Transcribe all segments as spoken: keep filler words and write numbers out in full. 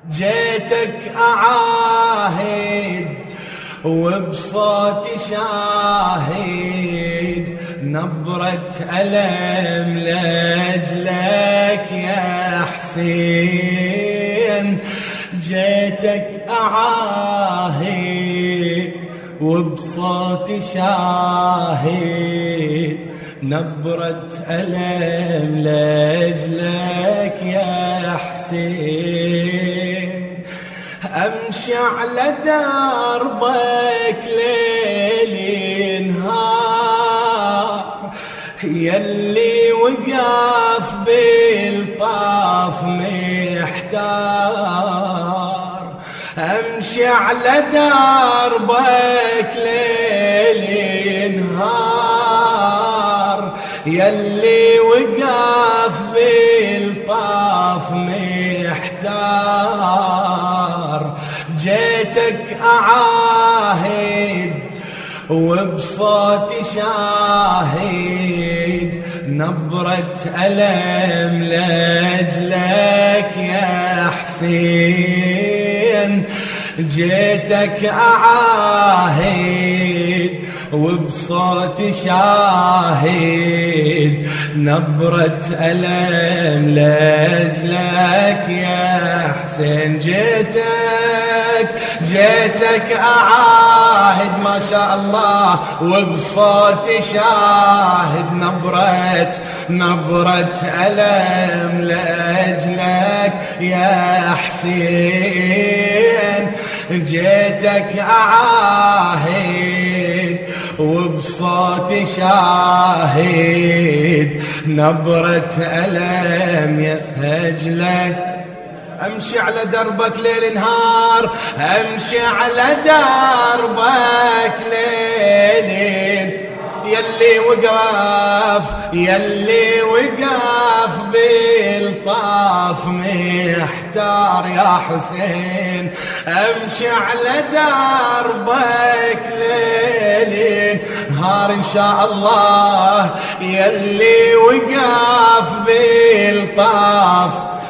جيتك أعاهد وبصوتي شاهد نبرة ألم لأجلك يا حسين. جيتك أعاهد وبصوتي شاهد نبرة ألم لأجلك يا حسين. أمشي على دربك ليل نهار يلي وقف بالطاف محتار. أمشي على دربك ليل نهار يلي وقف بالطاف محتار. جيتك أعاهد وبصوتي شاهد نبرة ألم لأجلك يا حسين. جيتك أعاهد وبصوتي شاهد نبرة ألم لأجلك يا حسين. جيتك جيتك أعاهد ما شاء الله وبصوتي شاهد نبرة نبرة ألم لأجلك يا حسين. جيتك أعاهد وبصوتي شاهد نبرة ألم لأجلك. أمشي على دربك ليل نهار أمشي على دربك ليل يلي وقف يلي وقف بالطاف محتار يا حسين. أمشي على دربك ليل نهار إن شاء الله يلي وقف بالطاف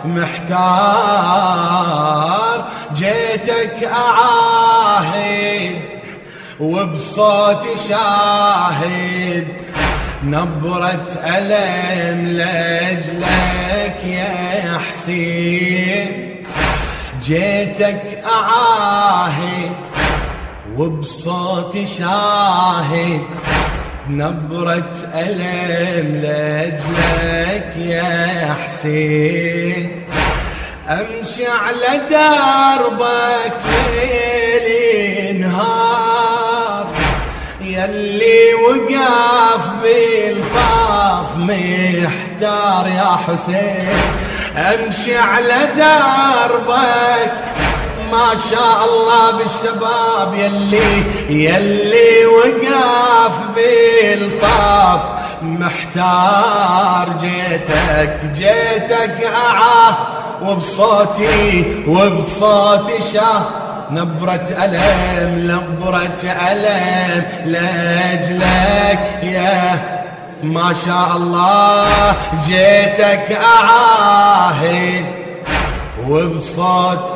محتار. جيتك أعاهد وبصوتي شاهد نبرة ألم لأجلك يا حسين. جيتك أعاهد وبصوتي شاهد نبرة ألم لأجلك يا حسين. أمشي على دربك ليل نهار يلي وقف بالطاف محتار يا حسين. أمشي على دربك ما شاء الله بالشباب يلي يلي وقف بالطاف محتار. جيتك جيتك أعاه وبصوتي وبصوتي شاه نبرة ألم نبرة ألم لأجلك يا ما شاء الله. جيتك أعاهد وبصوت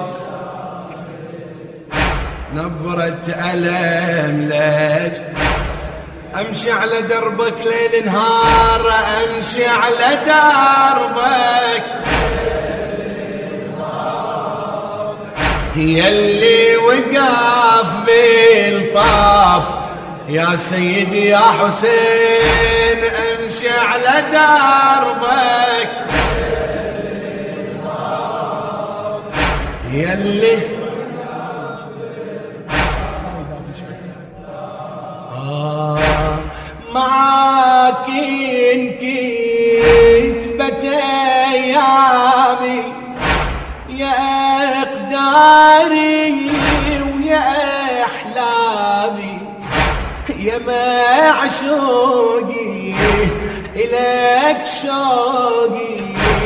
نبرة ألم لأجلك. أمشي على دربك ليل نهار أمشي على دربك يلي وقف بالطاف يا سيدي يا حسين. أمشي على دربك يلي آه معاك إن كتبت أيامي يا إقداري ويا أحلامي يا معشوقي إلك شوقي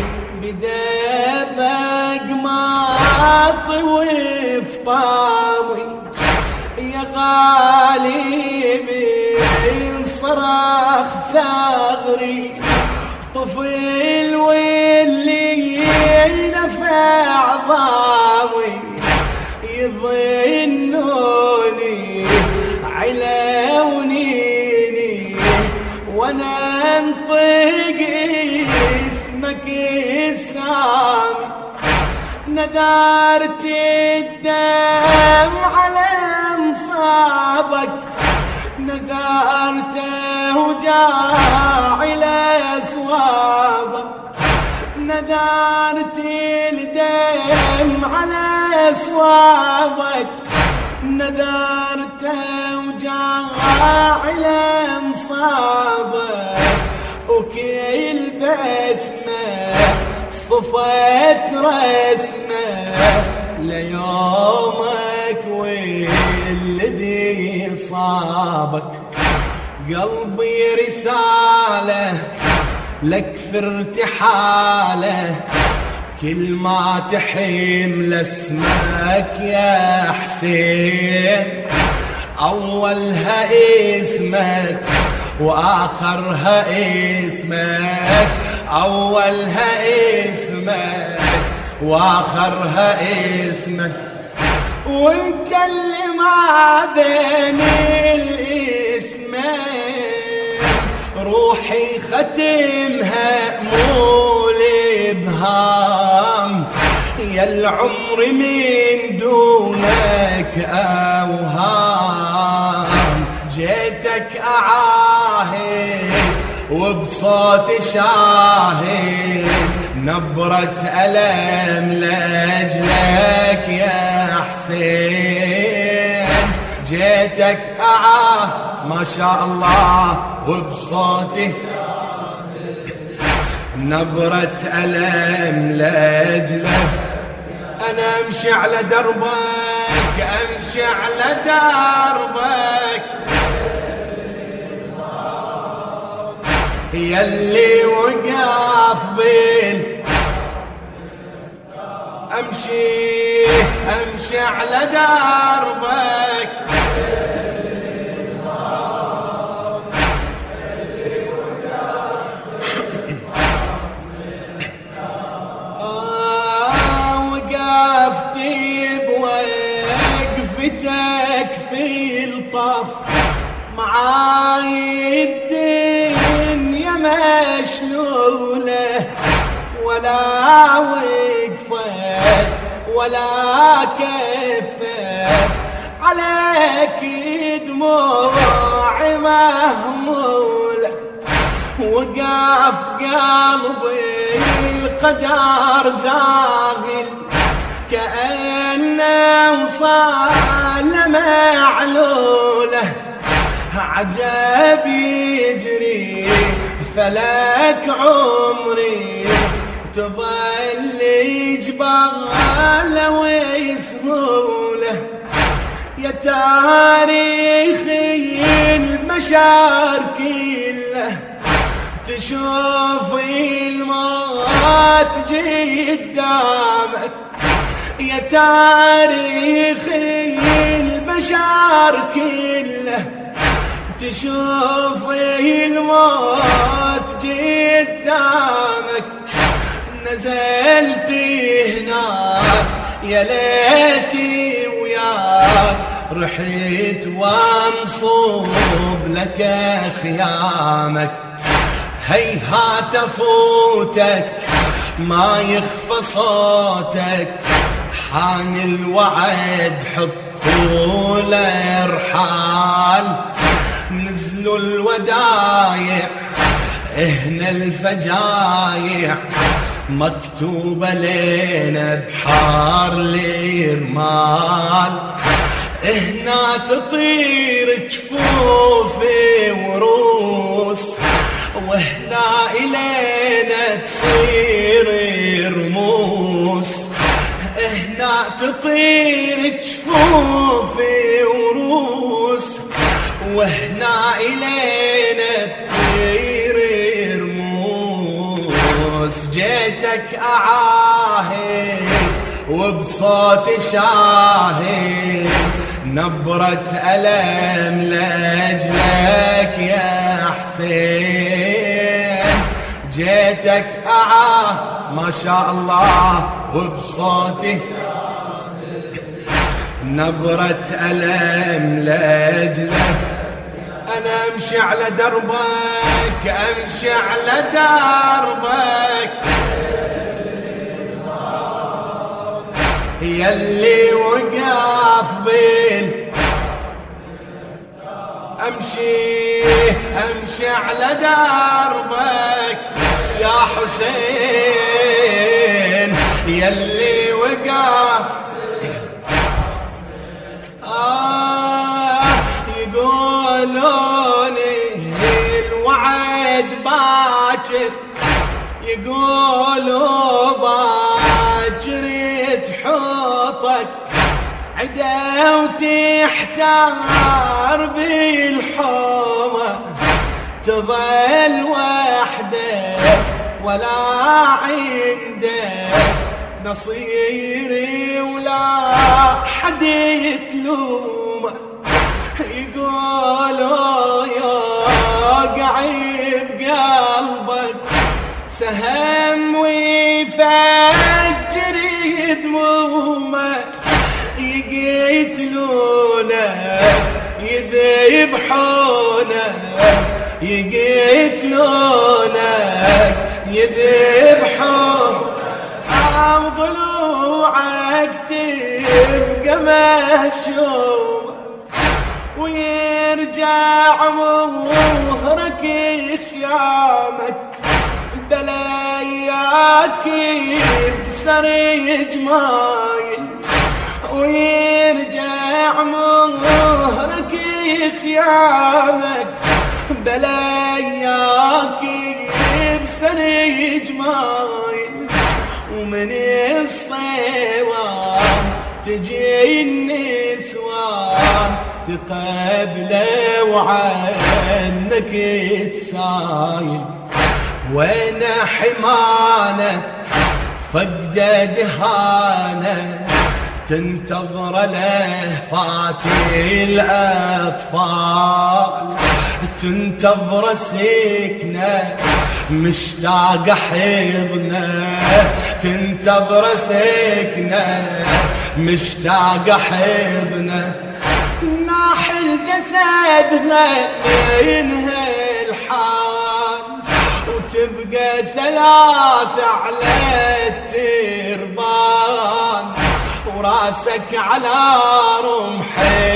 بدمك ماطي وفطامي يا غالي من صراخ ثغري طفل واللي نفع ضامي يظنوني علونيني وانا انطق اسمك السام، نذرت الدم على انصابك، نذرته وجاعل اصوابك، نذرت الدم على اصوابك، نذرته وجاعل انصابك، وكل بسمه صفت رسمه ليومك والذي صابك. قلبي رسالة لك في ارتحاله، كل ما تحمل اسمك يا حسين، أولها اسمك وآخرها اسمك، أولها اسمك وآخرها اسمك، وانت اللي ما بين الاسمين روحي ختمها مول بهام، يا العمر من دونك أوهام، جيتك أعاهد وبصوت شاهد، نبرة ألم لأجلك يا حسين، جيتك أعاه ما شاء الله وبصوتي نبرة ألم لأجلك. أنا أمشي على دربك، أمشي على دربك يلي وقف بين، أمشي أمشي على دربك آه وقفت بوقفتك في الطف، معاي الدنيا مشلولة ولا وقفت ولا كفت، عليك دموع مهمولة، وقف قلبي القدر ذاهل، كأنه وصال معلولة، عجب يجري فلك عمري، تظل جبال ويسهوله، يا تاريخي المشار كله، تشوف الموت قدامك، يا تاريخي البشر كله، تشوف الموت قدامك، نزلت هناك يا ليتي وياك، رحت وانصب لك خيامك، هيهات فوتك ما يخفى صوتك، حان الوعد حطوا له رحال، نزلوا الودايع هنا الفجايع، مكتوبة لنا بحار الرمال، هنا تطير جفوفي وروس، وهنا إلينا تصير رموس، هنا تطير جفوفي وروس، وهنا إلينا تطير رموس، جيتك أعاهد وبصوت شاهد، نبرة ألم لأجلك يا حسين، جيتك أعاه ما شاء الله وبصوتي نبرة ألم لأجلك. أنا أمشي على دربك، أمشي على دربك يلي وقف بيل. أمشي أمشي على دربك يا حسين يلي وقف. آه يقولون الوعد باكر، يقولوا باكر تحوطك عدا وتحتار بالحومة، تظل وحدك ولا عندك نصيري ولا حد يتلومه. يقولوا يوقع بقلبك سهم ويفجر دمومك، يقتلونك يذبحونك، يقتلونك يذبحونك. عم ضلوعك تبقى مشوم ويرجع مهرك خيامك، بلاياك بسر جمايل ويرجع مهرك خيامك، بلاياك بسر جمايل. ومن الصيوان تجي النسوان تقبله وعنك تسايل. وين حمانه فقد دهانه تنتظر له فاتي الأطفال، تنتظر سكنه مشتاق حضنه، تنتظر سكنه مشتاق حضنه. ناح الجسد ينهي الحال وتبقى ثلاثة على التربان، وراسك على رمح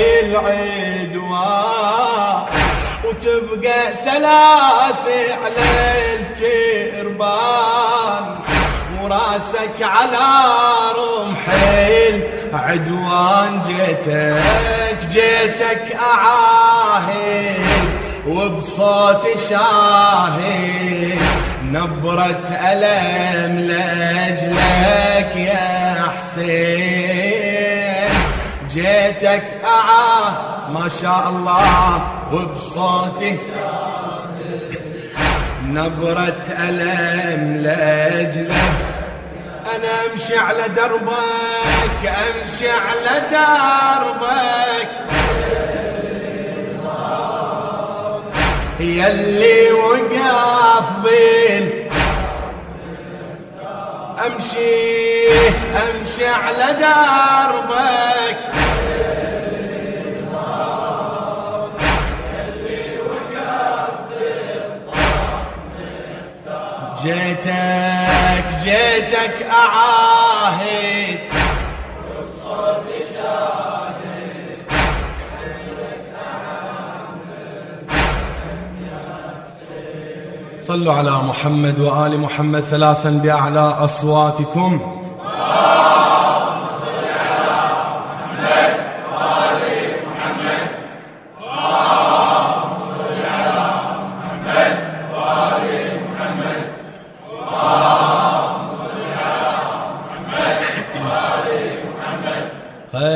العدوان، وتبقى ثلاثة على التربان، وراسك على رمح العدوان. جيتك جيتك أعاهد وبصوت شاهد، نبرة ألم لأجلك يا حسين. جيتك أعاه ما شاء الله وبصوتي نبرة ألم لأجلك. أنا أمشي على دربك، أمشي على دربك يلي وقف بيل. أمشي أمشي على دربك جيتك جيتك أعاهد والصوت شاهد. صلوا على محمد وآل محمد ثلاثا بأعلى أصواتكم.